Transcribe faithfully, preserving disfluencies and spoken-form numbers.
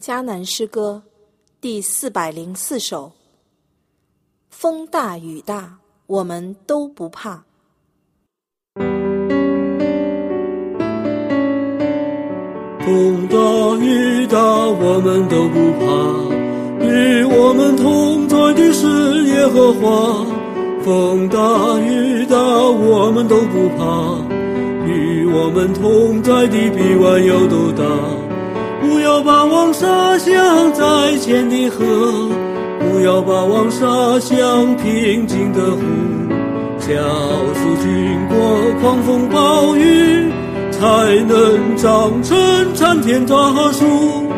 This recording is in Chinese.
迦南诗歌第四百零四首。风大雨大，我们都不怕。 风大雨大，我们都不怕，与我们同在的是耶和华。风大雨大，我们都不怕，与我们同在的比万有都大。不要把网撒向在前的河，不要把网撒向平静的湖。小树经过狂风暴雨，才能长成参天大树。